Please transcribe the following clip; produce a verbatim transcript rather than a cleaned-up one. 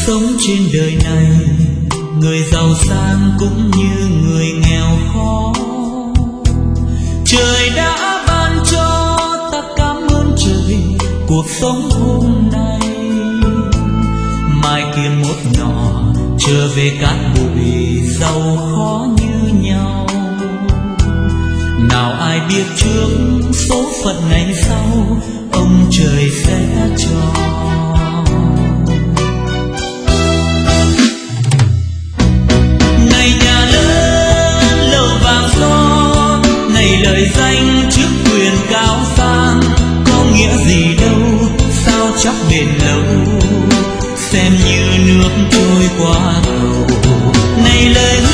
sống trên đời này, người giàu sang cũng như người nghèo khó. Trời đã ban cho ta cảm ơn trời cuộc sống hôm nay. Mai kia một nọ trở về cát bụi giàu khó như nhau. Nào ai biết trước số phận ngày sau ông trời sẽ cho. Này nhà lớn lầu vàng son, này lời danh chức quyền cao sang, có nghĩa gì đâu sao chắc bền lâu, xem như nước trôi qua cầu. Này lời